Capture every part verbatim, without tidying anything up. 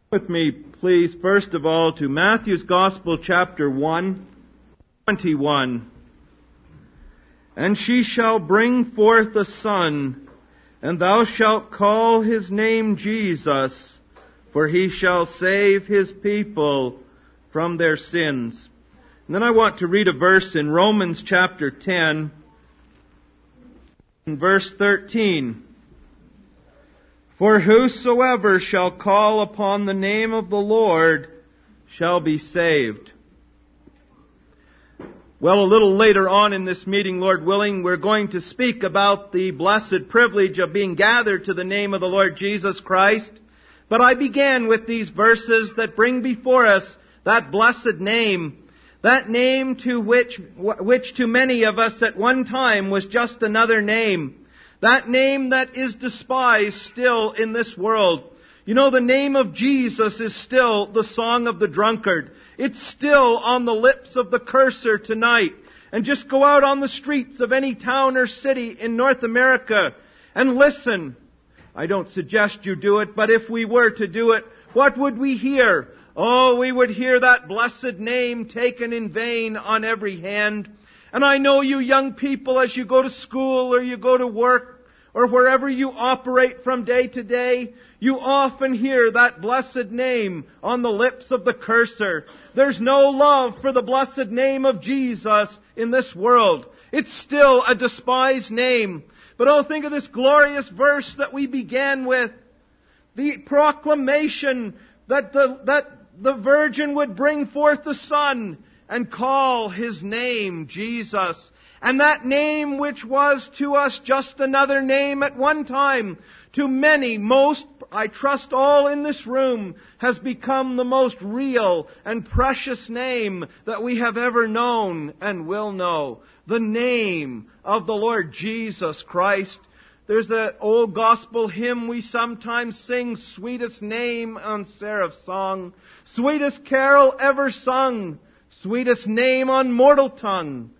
With me, please, first of all, to Matthew's Gospel, chapter one, twenty-one. And she shall bring forth a son, and thou shalt call his name Jesus, for he shall save his people from their sins. And then I want to read a verse in Romans chapter ten, in verse thirteen. For whosoever shall call upon the name of the Lord shall be saved. Well, a little later on in this meeting, Lord willing, we're going to speak about the blessed privilege of being gathered to the name of the Lord Jesus Christ. But I began with these verses that bring before us that blessed name, that name to which, which to many of us at one time was just another name. That name that is despised still in this world. You know, the name of Jesus is still the song of the drunkard. It's still on the lips of the curser tonight. And just go out on the streets of any town or city in North America and listen. I don't suggest you do it, but if we were to do it, what would we hear? Oh, we would hear that blessed name taken in vain on every hand. And I know you young people, as you go to school or you go to work or wherever you operate from day to day, you often hear that blessed name on the lips of the curser. There's no love for the blessed name of Jesus in this world. It's still a despised name. But oh, think of this glorious verse that we began with. The proclamation that the, that the virgin would bring forth the Son and call His name Jesus. And that name which was to us just another name at one time, to many, most, I trust all in this room, has become the most real and precious name that we have ever known and will know. The name of the Lord Jesus Christ. There's an old gospel hymn we sometimes sing, sweetest name on seraph song, sweetest carol ever sung, sweetest name on mortal tongue.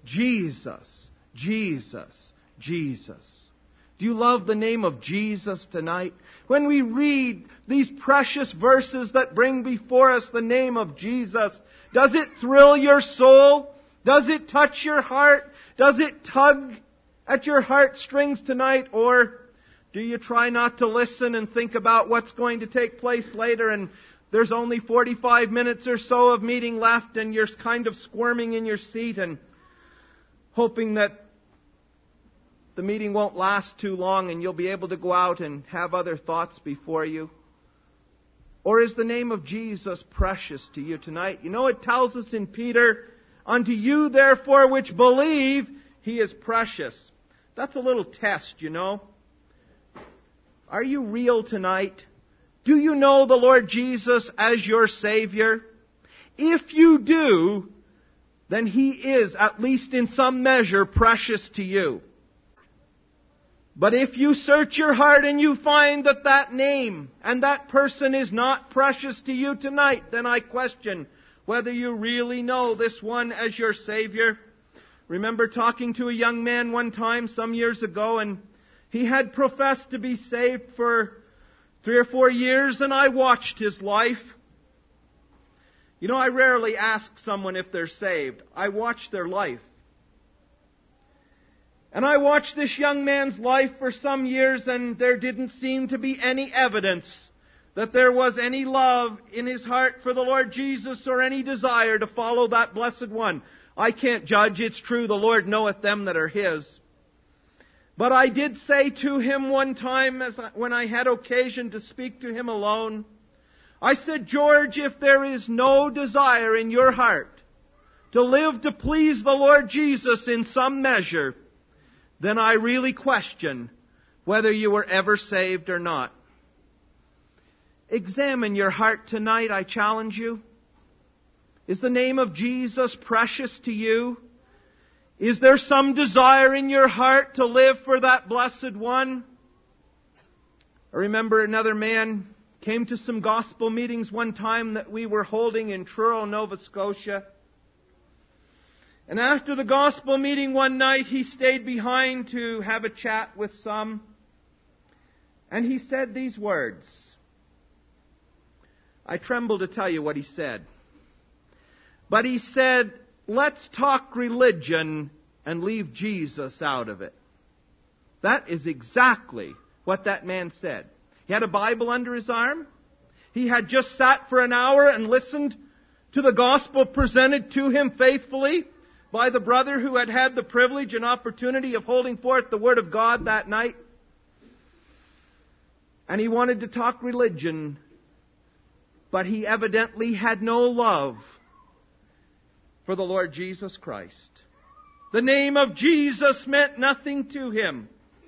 Jesus, Jesus, Jesus. Do you love the name of Jesus tonight? When we read these precious verses that bring before us the name of Jesus, does it thrill your soul? Does it touch your heart? Does it tug at your heartstrings tonight? Or do you try not to listen and think about what's going to take place later, and there's only forty-five minutes or so of meeting left, and you're kind of squirming in your seat and hoping that the meeting won't last too long and you'll be able to go out and have other thoughts before you? Or is the name of Jesus precious to you tonight? You know, it tells us in Peter, unto you therefore which believe, He is precious. That's a little test, you know. Are you real tonight? Do you know the Lord Jesus as your Savior? If you do, then He is, at least in some measure, precious to you. But if you search your heart and you find that that name and that person is not precious to you tonight, then I question whether you really know this one as your Savior. Remember talking to a young man one time some years ago, and he had professed to be saved for three or four years, and I watched his life. You know, I rarely ask someone if they're saved. I watch their life. And I watched this young man's life for some years, and there didn't seem to be any evidence that there was any love in his heart for the Lord Jesus or any desire to follow that blessed one. I can't judge. It's true, the Lord knoweth them that are His. But I did say to him one time, as I, when I had occasion to speak to him alone, I said, George, if there is no desire in your heart to live to please the Lord Jesus in some measure, then I really question whether you were ever saved or not. Examine your heart tonight, I challenge you. Is the name of Jesus precious to you? Is there some desire in your heart to live for that blessed one? I remember another man came to some gospel meetings one time that we were holding in Truro, Nova Scotia. And after the gospel meeting one night, he stayed behind to have a chat with some. And he said these words, I tremble to tell you what he said. But he said, let's talk religion and leave Jesus out of it. That is exactly what that man said. He had a Bible under his arm. He had just sat for an hour and listened to the gospel presented to him faithfully by the brother who had had the privilege and opportunity of holding forth the Word of God that night. And he wanted to talk religion, but he evidently had no love for the Lord Jesus Christ. The name of Jesus meant nothing to him.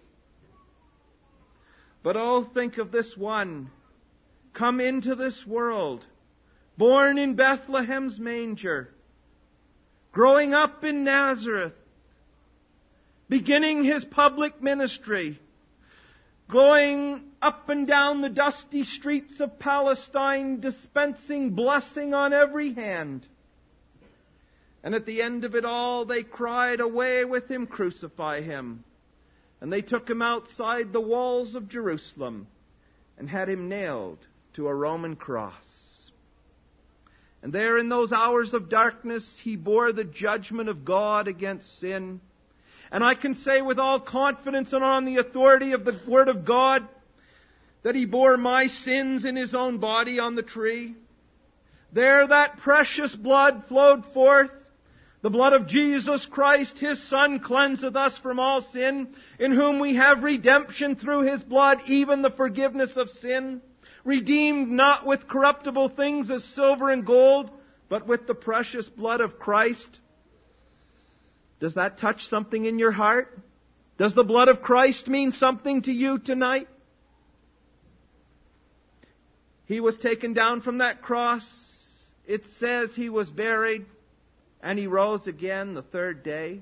But oh, think of this one, come into this world, born in Bethlehem's manger, growing up in Nazareth, beginning his public ministry, going up and down the dusty streets of Palestine, dispensing blessing on every hand. And at the end of it all, they cried, away with him, crucify him. And they took him outside the walls of Jerusalem and had him nailed to a Roman cross. And there in those hours of darkness, he bore the judgment of God against sin. And I can say with all confidence and on the authority of the Word of God that he bore my sins in his own body on the tree. There that precious blood flowed forth. The blood of Jesus Christ, His Son, cleanseth us from all sin, in whom we have redemption through His blood, even the forgiveness of sin, redeemed not with corruptible things as silver and gold, but with the precious blood of Christ. Does that touch something in your heart? Does the blood of Christ mean something to you tonight? He was taken down from that cross. It says He was buried. And He rose again the third day.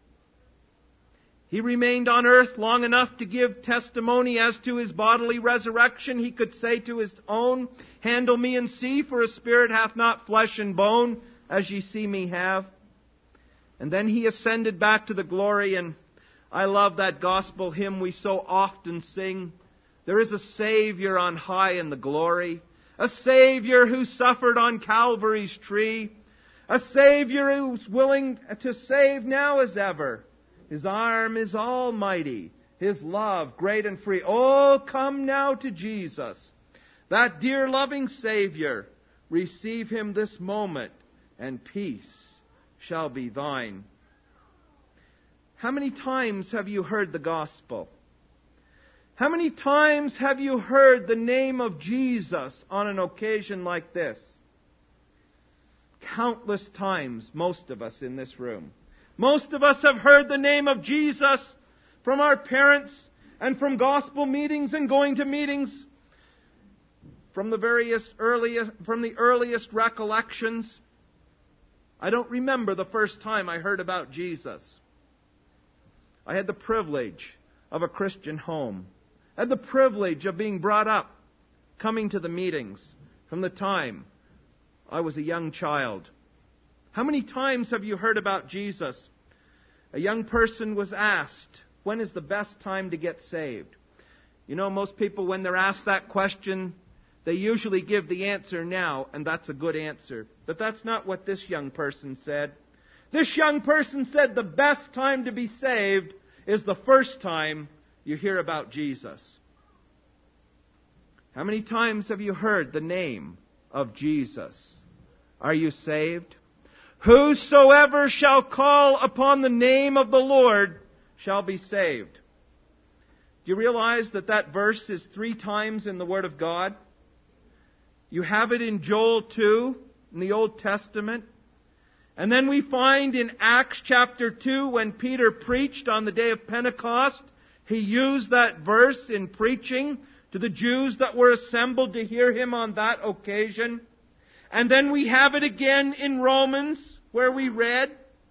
He remained on earth long enough to give testimony as to His bodily resurrection. He could say to His own, handle me and see, for a spirit hath not flesh and bone, as ye see me have. And then He ascended back to the glory, and I love that gospel hymn we so often sing. There is a Savior on high in the glory, a Savior who suffered on Calvary's tree, a Savior who's willing to save now as ever. His arm is almighty, His love great and free. Oh, come now to Jesus, that dear loving Savior. Receive Him this moment, and peace shall be thine. How many times have you heard the gospel? How many times have you heard the name of Jesus on an occasion like this? Countless times, most of us in this room. Most of us have heard the name of Jesus from our parents and from gospel meetings and going to meetings from the various earliest, from the earliest recollections. I don't remember the first time I heard about Jesus. I had the privilege of a Christian home. I had the privilege of being brought up, coming to the meetings from the time I was a young child. How many times have you heard about Jesus? A young person was asked, when is the best time to get saved? You know, most people, when they're asked that question, they usually give the answer now, and that's a good answer. But that's not what this young person said. This young person said the best time to be saved is the first time you hear about Jesus. How many times have you heard the name of Jesus? Are you saved? Whosoever shall call upon the name of the Lord shall be saved. Do you realize that that verse is three times in the Word of God? You have it in Joel two, in the Old Testament. And then we find in Acts chapter two, when Peter preached on the day of Pentecost, he used that verse in preaching to the Jews that were assembled to hear him on that occasion. And then we have it again in Romans, where we read.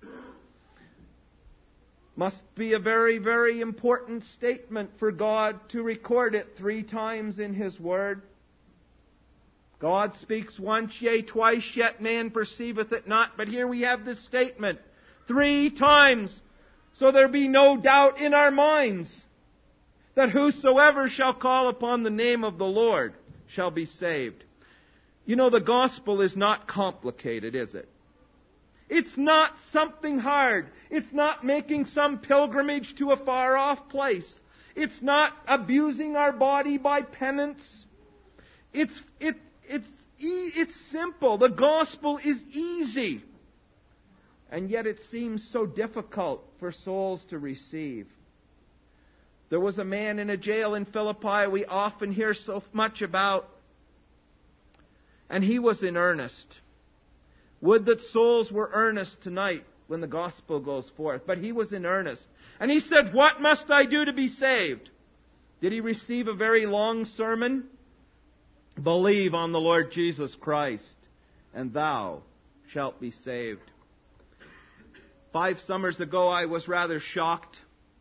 Must be a very, very important statement for God to record it three times in His Word. God speaks once, yea, twice, yet man perceiveth it not. But here we have this statement three times, so there be no doubt in our minds that whosoever shall call upon the name of the Lord shall be saved. You know, the gospel is not complicated, is it? It's not something hard. It's not making some pilgrimage to a far-off place. It's not abusing our body by penance. It's, it, it's, e- it's simple. The gospel is easy. And yet it seems so difficult for souls to receive. There was a man in a jail in Philippi we often hear so much about. And he was in earnest. Would that souls were earnest tonight when the gospel goes forth. But he was in earnest. And he said, "What must I do to be saved?" Did he receive a very long sermon? Believe on the Lord Jesus Christ, and thou shalt be saved. Five summers ago, I was rather shocked.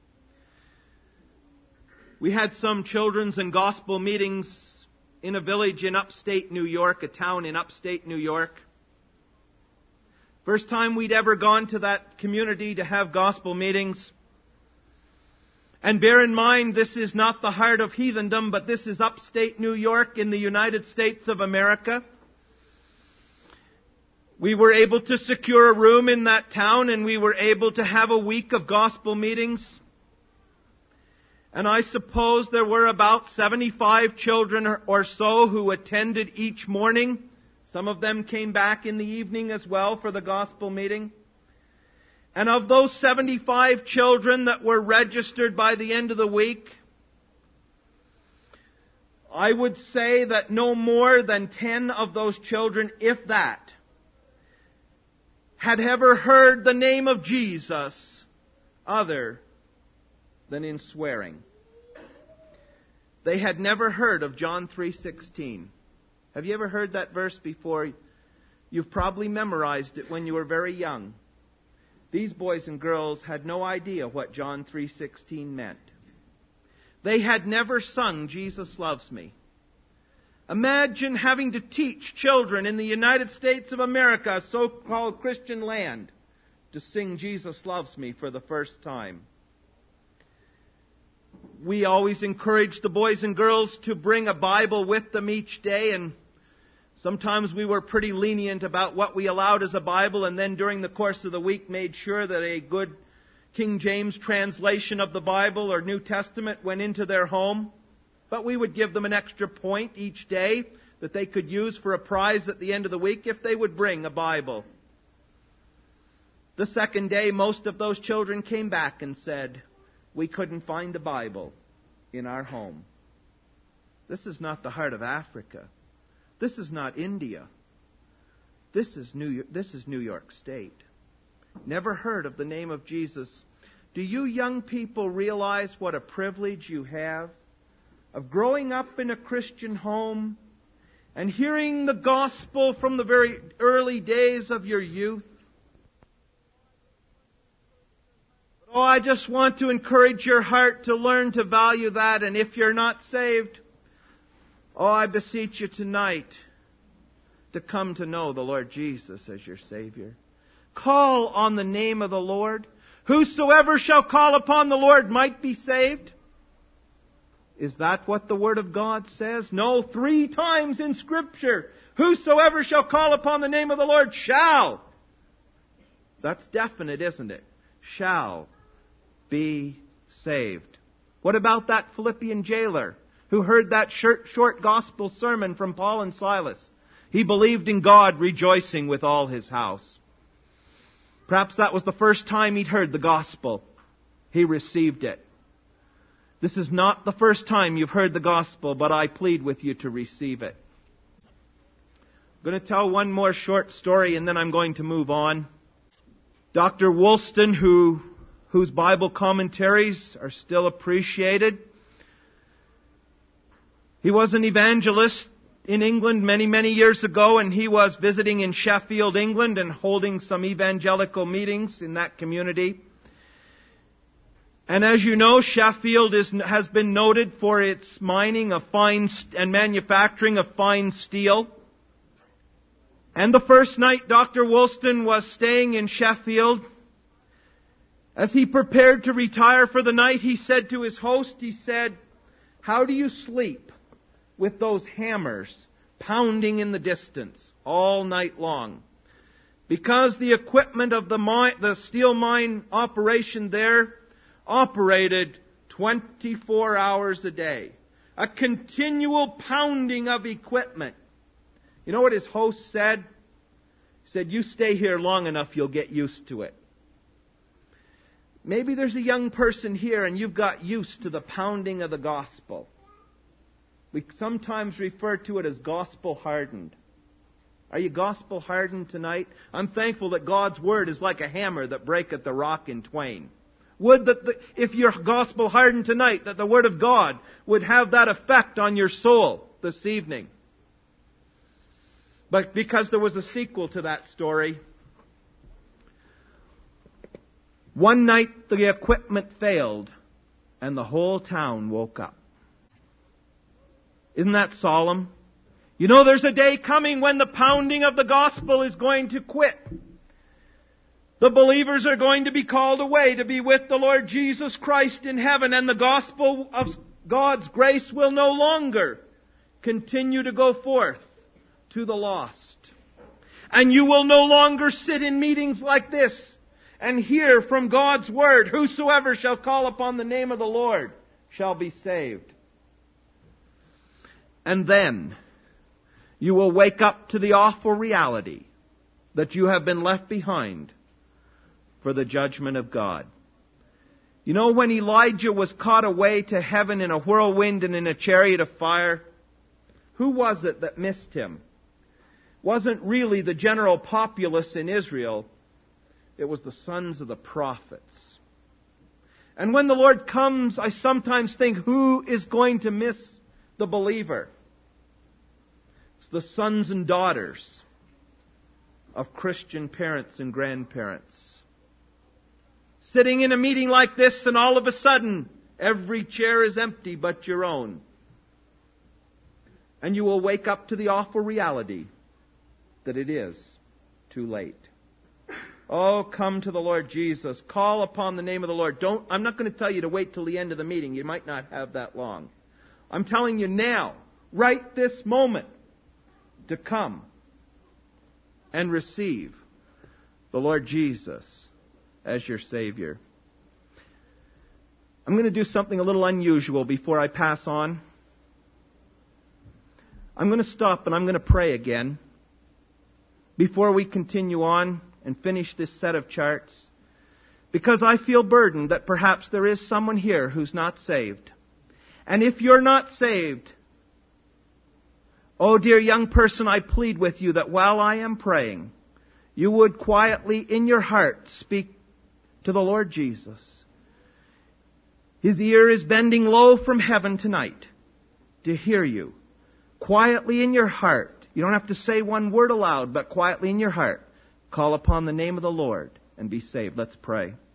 We had some children's and gospel meetings in a village in upstate New York, a town in upstate New York. First time we'd ever gone to that community to have gospel meetings. And bear in mind, this is not the heart of heathendom, but this is upstate New York in the United States of America. We were able to secure a room in that town, and we were able to have a week of gospel meetings. And I suppose there were about seventy-five children or so who attended each morning. Some of them came back in the evening as well for the gospel meeting. And of those seventy-five children that were registered by the end of the week, I would say that no more than ten of those children, if that, had ever heard the name of Jesus other than in swearing. They had never heard of John three sixteen. Have you ever heard that verse before? You've probably memorized it when you were very young. These boys and girls had no idea what John three sixteen meant. They had never sung Jesus Loves Me. Imagine having to teach children in the United States of America, a so-called Christian land, to sing Jesus Loves Me for the first time. We always encouraged the boys and girls to bring a Bible with them each day, and sometimes we were pretty lenient about what we allowed as a Bible, and then during the course of the week made sure that a good King James translation of the Bible or New Testament went into their home. But we would give them an extra point each day that they could use for a prize at the end of the week if they would bring a Bible. The second day, most of those children came back and said, "We couldn't find a Bible in our home." This is not the heart of Africa. This is not India. This is New York, this is New York State. Never heard of the name of Jesus. Do you young people realize what a privilege you have of growing up in a Christian home and hearing the gospel from the very early days of your youth? Oh, I just want to encourage your heart to learn to value that. And if you're not saved, oh, I beseech you tonight to come to know the Lord Jesus as your Savior. Call on the name of the Lord. Whosoever shall call upon the Lord might be saved. Is that what the Word of God says? No, three times in Scripture. Whosoever shall call upon the name of the Lord shall. That's definite, isn't it? Shall be saved. What about that Philippian jailer who heard that short, short gospel sermon from Paul and Silas? He believed in God, rejoicing with all his house. Perhaps that was the first time he'd heard the gospel. He received it. This is not the first time you've heard the gospel, but I plead with you to receive it. I'm going to tell one more short story and then I'm going to move on. Doctor Woolston, who, whose Bible commentaries are still appreciated, he was an evangelist in England many, many years ago, and he was visiting in Sheffield, England, and holding some evangelical meetings in that community. And as you know, Sheffield is, has been noted for its mining of fine and manufacturing of fine steel. And the first night Doctor Woolston was staying in Sheffield, as he prepared to retire for the night, he said to his host, he said, "How do you sleep with those hammers pounding in the distance all night long. Because the equipment of the, mine, the steel mine operation there operated twenty-four hours a day. A continual pounding of equipment. You know what his host said? He said, you stay here long enough, you'll get used to it. Maybe there's a young person here and you've got used to the pounding of the gospel. We sometimes refer to it as gospel hardened. Are you gospel hardened tonight? I'm thankful that God's Word is like a hammer that breaketh the rock in twain. Would that the, if you're gospel hardened tonight, that the Word of God would have that effect on your soul this evening. But because there was a sequel to that story, one night the equipment failed and the whole town woke up. Isn't that solemn? You know, there's a day coming when the pounding of the gospel is going to quit. The believers are going to be called away to be with the Lord Jesus Christ in heaven, and the gospel of God's grace will no longer continue to go forth to the lost. And you will no longer sit in meetings like this and hear from God's Word, whosoever shall call upon the name of the Lord shall be saved. And then you will wake up to the awful reality that you have been left behind for the judgment of God. You know, when Elijah was caught away to heaven in a whirlwind and in a chariot of fire, who was it that missed him? It wasn't really the general populace in Israel. It was the sons of the prophets. And when the Lord comes, I sometimes think, who is going to miss the believer? It's the sons and daughters of Christian parents and grandparents. Sitting in a meeting like this, and all of a sudden, every chair is empty but your own. And you will wake up to the awful reality that it is too late. Oh, come to the Lord Jesus. Call upon the name of the Lord. Don't, I'm not going to tell you to wait till the end of the meeting. You might not have that long. I'm telling you now, right this moment, to come and receive the Lord Jesus as your Savior. I'm going to do something a little unusual before I pass on. I'm going to stop and I'm going to pray again before we continue on and finish this set of charts, because I feel burdened that perhaps there is someone here who's not saved. And if you're not saved, oh dear young person, I plead with you that while I am praying, you would quietly in your heart speak to the Lord Jesus. His ear is bending low from heaven tonight to hear you. Quietly in your heart. You don't have to say one word aloud, but quietly in your heart. Call upon the name of the Lord and be saved. Let's pray.